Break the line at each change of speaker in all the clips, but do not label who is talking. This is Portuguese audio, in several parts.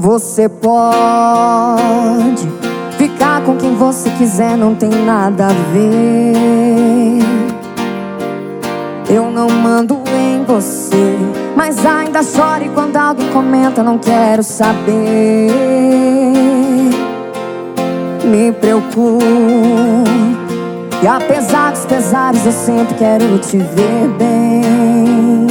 Você pode ficar com quem você quiser, não tem nada a ver. Eu não mando em você, mas ainda choro quando alguém comenta, não quero saber. Me preocupo, e apesar dos pesares eu sempre quero te ver bem.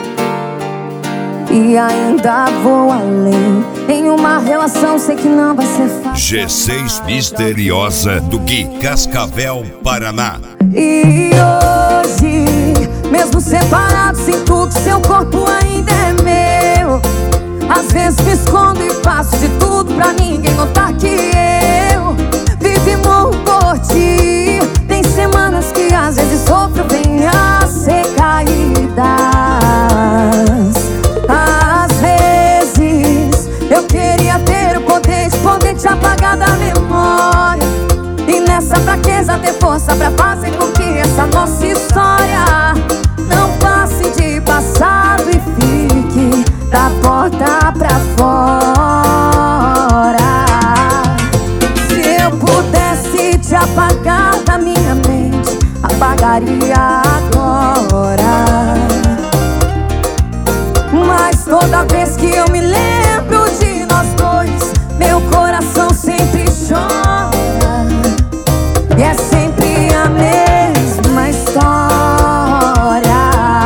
E ainda vou além, em uma relação sei que não vai ser fácil.
G6 Misteriosa do Gui, Cascavel, Paraná.
E hoje, mesmo separado, sinto que seu corpo ainda é meu. Às vezes me escondo e faço de tudo pra ninguém notar que eu vivo e morro por ti. Tem semanas que às vezes sofro, vem a ser caídas. Às vezes eu queria ter o poder de te apagar da memória, e nessa fraqueza ter força pra fazer com que essa nossa história não passe de passado e fique da porta pra fora. Se eu pudesse te apagar da minha mente, apagaria agora. Mas toda vez que eu me lembro de nós dois, meu coração sempre chora. E é sempre a mesma história.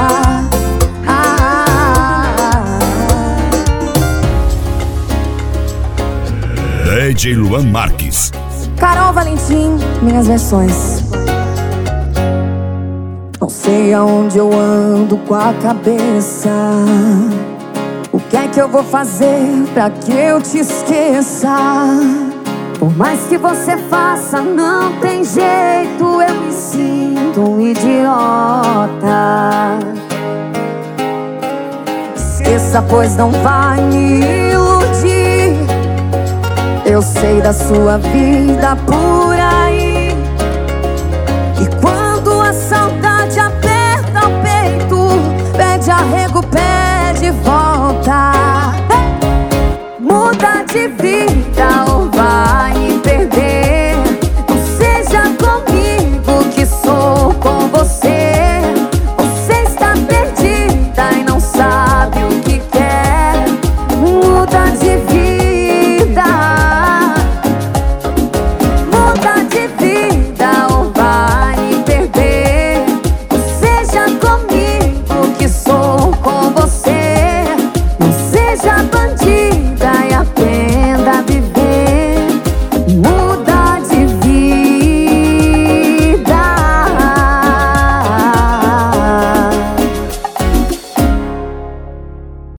DJ Luan Marques.
Carol Valentim, minhas versões. Não sei aonde eu ando com a cabeça. O que é que eu vou fazer pra que eu te esqueça? Por mais que você faça, não tem jeito, eu me sinto um idiota. Esqueça, pois não vai me iludir. Eu sei da sua vida por aí. E quando a saudade aperta o peito, pede arrego, pede volta.